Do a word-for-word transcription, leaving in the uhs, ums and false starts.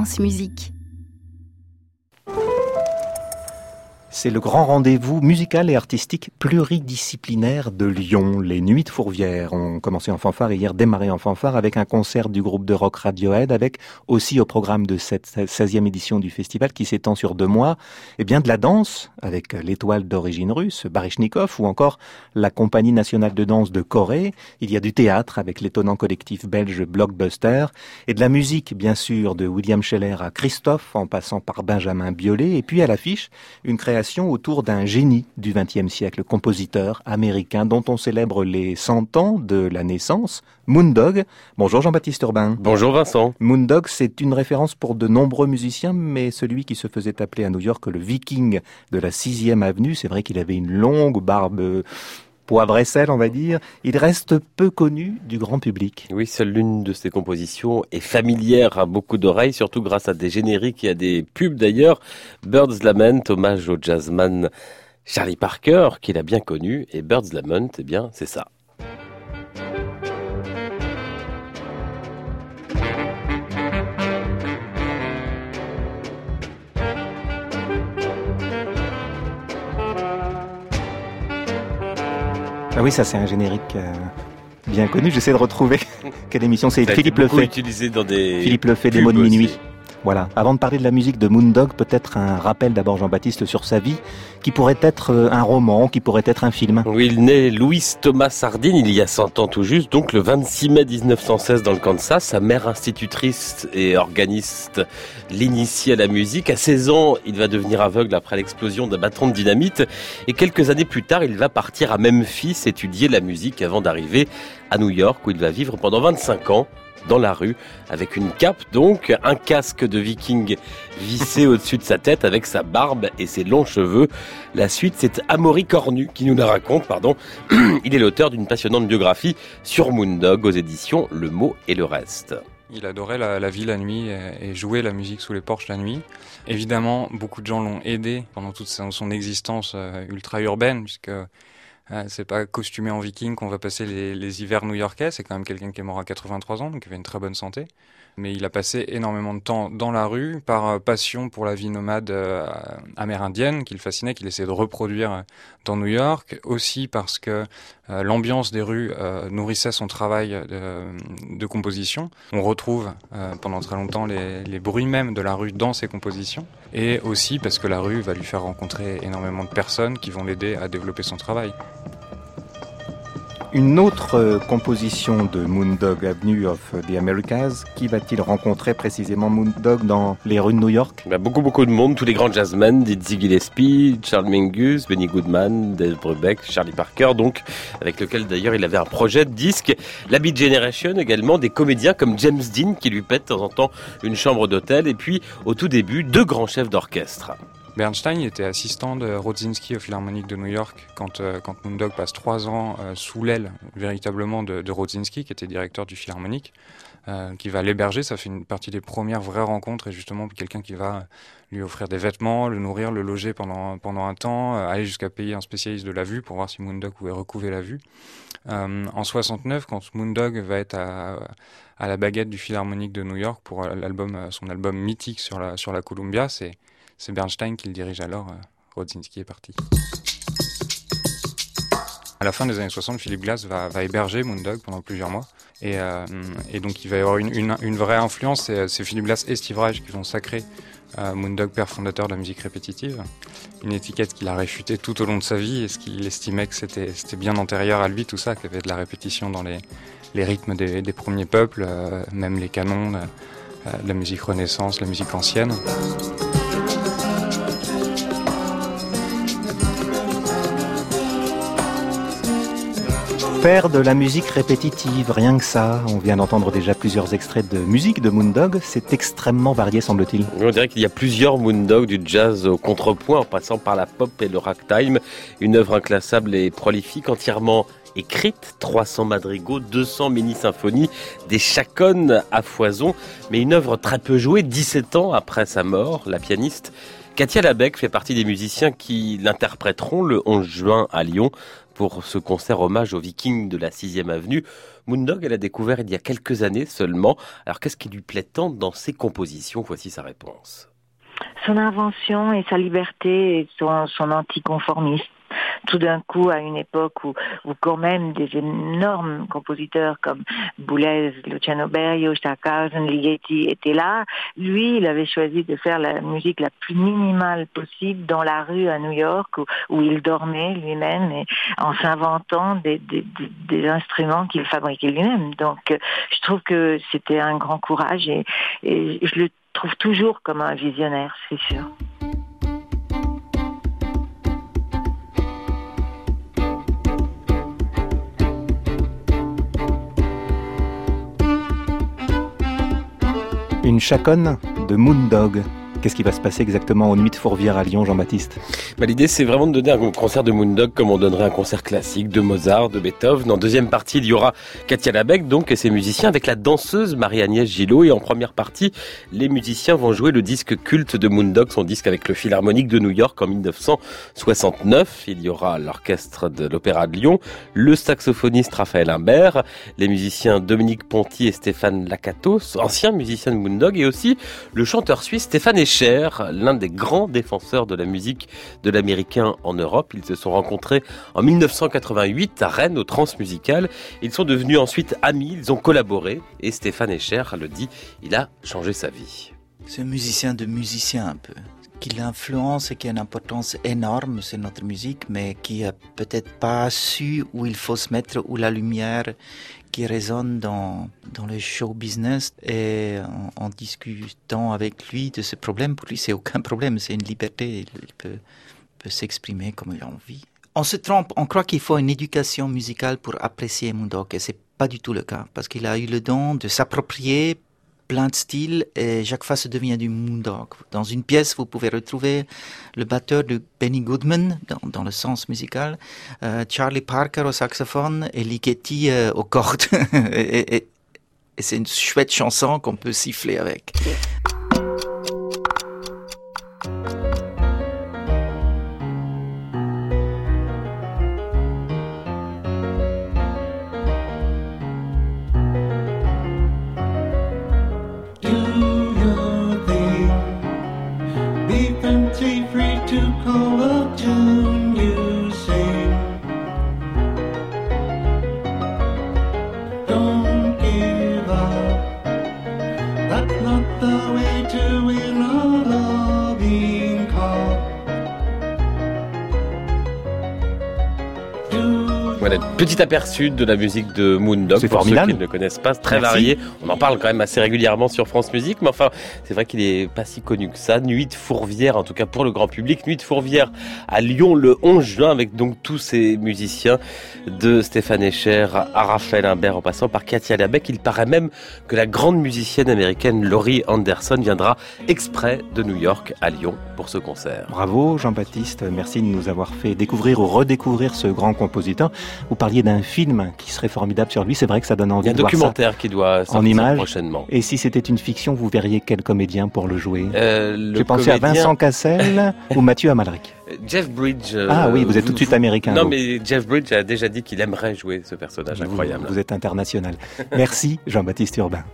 France Musique. C'est le grand rendez-vous musical et artistique pluridisciplinaire de Lyon. Les Nuits de Fourvière ont commencé en fanfare et hier démarré en fanfare avec un concert du groupe de rock Radiohead, avec aussi au programme de cette seizième édition du festival qui s'étend sur deux mois, eh bien de la danse avec l'étoile d'origine russe, Baryshnikov, ou encore la compagnie nationale de danse de Corée. Il y a du théâtre avec l'étonnant collectif belge Blockbuster et de la musique, bien sûr, de William Scheller à Christophe en passant par Benjamin Biolay. Et puis à l'affiche, une création autour d'un génie du vingtième siècle, compositeur américain dont on célèbre les cent ans de la naissance, Moondog. Bonjour Jean-Baptiste Urbain. Bonjour Vincent. Moondog, c'est une référence pour de nombreux musiciens, mais celui qui se faisait appeler à New York le Viking de la sixième avenue, c'est vrai qu'il avait une longue barbe poivre et sel, on va dire. Il reste peu connu du grand public. Oui, seule l'une de ses compositions est familière à beaucoup d'oreilles, surtout grâce à des génériques et à des pubs d'ailleurs. Bird's Lament, hommage au jazzman Charlie Parker, qu'il a bien connu. Et Bird's Lament, eh bien, c'est ça. Ah oui, ça c'est un générique euh, bien connu. J'essaie de retrouver quelle émission c'est. Ça Philippe a été beaucoup Lefay. utilisé dans des Philippe Lefay, des mots de minuit. Voilà. Avant de parler de la musique de Moondog, peut-être un rappel d'abord, Jean-Baptiste, sur sa vie, qui pourrait être un roman, qui pourrait être un film. Oui, il naît Louis Thomas Sardine il y a cent ans tout juste, donc le vingt-six mai dix-neuf cent seize dans le Kansas. Sa mère institutrice et organiste l'initie à la musique. À seize ans, il va devenir aveugle après l'explosion d'un bâton de dynamite. Et quelques années plus tard, il va partir à Memphis étudier la musique avant d'arriver à New York où il va vivre pendant vingt-cinq ans. Dans la rue, avec une cape donc, un casque de viking vissé au-dessus de sa tête avec sa barbe et ses longs cheveux. La suite, c'est Amaury Cornu qui nous la raconte, pardon. Il est l'auteur d'une passionnante biographie sur Moondog aux éditions Le Mot et le Reste. Il adorait la, la vie la nuit et jouer la musique sous les porches la nuit. Évidemment, beaucoup de gens l'ont aidé pendant toute son, son existence euh, ultra-urbaine, puisque c'est pas costumé en viking qu'on va passer les, les hivers new-yorkais. C'est quand même quelqu'un qui est mort à quatre-vingt-trois ans, donc il avait une très bonne santé. Mais il a passé énormément de temps dans la rue par passion pour la vie nomade euh, amérindienne qui le fascinait, qu'il essayait de reproduire dans New York. Aussi parce que euh, l'ambiance des rues euh, nourrissait son travail de, de composition. On retrouve euh, pendant très longtemps les, les bruits même de la rue dans ses compositions. Et aussi parce que la rue va lui faire rencontrer énormément de personnes qui vont l'aider à développer son travail. Une autre euh, composition de Moondog, Avenue of the Americas. Qui va-t-il rencontrer précisément Moondog dans les rues de New York? Bah, Beaucoup, beaucoup de monde, tous les grands jazzmen, Dizzy Gillespie, Charles Mingus, Benny Goodman, Dave Brubeck, Charlie Parker, donc, avec lequel d'ailleurs il avait un projet de disque. La Beat Generation également, des comédiens comme James Dean qui lui pète de temps en temps une chambre d'hôtel, et puis au tout début, deux grands chefs d'orchestre. Bernstein était assistant de Rodzinski au Philharmonique de New York quand, euh, quand Moondog passe trois ans euh, sous l'aile véritablement de, de Rodzinski, qui était directeur du Philharmonique, euh, qui va l'héberger. Ça fait une partie des premières vraies rencontres et justement quelqu'un qui va lui offrir des vêtements, le nourrir, le loger pendant, pendant un temps, euh, aller jusqu'à payer un spécialiste de la vue pour voir si Moondog pouvait recouvrer la vue. Euh, en soixante-neuf, quand Moondog va être à, à la baguette du Philharmonique de New York pour l'album, son album mythique sur la, sur la Columbia, c'est C'est Bernstein qui le dirige alors, euh, Rodzinski est parti. À la fin des années soixante, Philip Glass va, va héberger Moondog pendant plusieurs mois. Et, euh, et donc il va y avoir une, une, une vraie influence, c'est, c'est Philip Glass et Steve Reich qui vont sacrer euh, Moondog, père fondateur de la musique répétitive. Une étiquette qu'il a réfutée tout au long de sa vie, et ce qu'il estimait que c'était, c'était bien antérieur à lui, tout ça, qu'il y avait de la répétition dans les, les rythmes des, des premiers peuples, euh, même les canons, euh, de la musique renaissance, la musique ancienne. Père de la musique répétitive, rien que ça. On vient d'entendre déjà plusieurs extraits de musique de Moondog. C'est extrêmement varié, semble-t-il. On dirait qu'il y a plusieurs Moondog, du jazz au contrepoint, en passant par la pop et le ragtime. Une œuvre inclassable et prolifique, entièrement écrite, trois cents madrigaux, deux cents mini-symphonies, des chaconnes à foison, mais une œuvre très peu jouée, dix-sept ans après sa mort. La pianiste Katia Labec fait partie des musiciens qui l'interpréteront le onze juin à Lyon pour ce concert hommage aux Vikings de la sixième avenue. Moondog, elle a découvert il y a quelques années seulement. Alors qu'est-ce qui lui plaît tant dans ses compositions? Voici sa réponse. Son invention et sa liberté et son, son anticonformisme. Tout d'un coup, à une époque où, où quand même des énormes compositeurs comme Boulez, Luciano Berio, Stockhausen, Ligeti étaient là, lui, il avait choisi de faire la musique la plus minimale possible dans la rue à New York, où, où il dormait lui-même, et en s'inventant des, des, des, des instruments qu'il fabriquait lui-même. Donc, je trouve que c'était un grand courage, et, et je le trouve toujours comme un visionnaire, c'est sûr. Une chaconne de Moondog. Qu'est-ce qui va se passer exactement aux Nuits de Fourvière à Lyon, Jean-Baptiste? Bah, l'idée, c'est vraiment de donner un concert de Moondog comme on donnerait un concert classique de Mozart, de Beethoven. En deuxième partie, il y aura Katia Labec, donc, et ses musiciens, avec la danseuse Marie-Agnès Gillot. Et en première partie, les musiciens vont jouer le disque culte de Moondog, son disque avec le Philharmonique de New York en dix-neuf cent soixante-neuf. Il y aura l'orchestre de l'Opéra de Lyon, le saxophoniste Raphaël Imbert, les musiciens Dominique Ponty et Stéphane Lakatos, anciens musiciens de Moondog, et aussi le chanteur suisse Stéphane Escher, l'un des grands défenseurs de la musique de l'américain en Europe. Ils se sont rencontrés en dix-neuf cent quatre-vingt-huit à Rennes, au Transmusical. Ils sont devenus ensuite amis, ils ont collaboré, et Stéphane Escher le dit, il a changé sa vie. C'est un musicien de musicien un peu, qui l'influence et qui a une importance énorme sur notre musique, mais qui a peut-être pas su où il faut se mettre, où la lumière qui résonne dans, dans le show business. Et en, en discutant avec lui de ce problème, pour lui c'est aucun problème, c'est une liberté, il peut, peut s'exprimer comme il a envie. On se trompe, on croit qu'il faut une éducation musicale pour apprécier Moondog, et c'est pas du tout le cas, parce qu'il a eu le don de s'approprier plein de styles, et chaque fois ça devient du Moondog. Dans une pièce, vous pouvez retrouver le batteur de Benny Goodman, dans, dans le sens musical, euh, Charlie Parker au saxophone et Ligeti euh, aux cordes. et, et, et c'est une chouette chanson qu'on peut siffler avec. Voilà, petit aperçu de la musique de Moondog. C'est pour formidable. ceux qui ne le connaissent pas, très Merci. varié. On en parle quand même assez régulièrement sur France Musique, mais enfin, c'est vrai qu'il est pas si connu que ça. Nuit de Fourvière, en tout cas pour le grand public. Nuit de Fourvière à Lyon le onze juin, avec donc tous ces musiciens, de Stéphane Escher à Raphaël Imbert, en passant par Katia Labec. Il paraît même que la grande musicienne américaine Laurie Anderson viendra exprès de New York à Lyon pour ce concert. Bravo Jean-Baptiste, merci de nous avoir fait découvrir ou redécouvrir ce grand compositeur. Vous parliez d'un film qui serait formidable sur lui, c'est vrai que ça donne envie Il y a un de voir ça documentaire qui doit sortir en images prochainement. Et si c'était une fiction, vous verriez quel comédien pour le jouer? Euh, le J'ai pensé comédien... à Vincent Cassel ou Mathieu Amalric. Jeff Bridge. Euh, Ah oui, vous êtes tout de suite américain. Non, vous. mais Jeff Bridge a déjà dit qu'il aimerait jouer ce personnage Vous- incroyable. Vous êtes international. Merci Jean-Baptiste Urbain.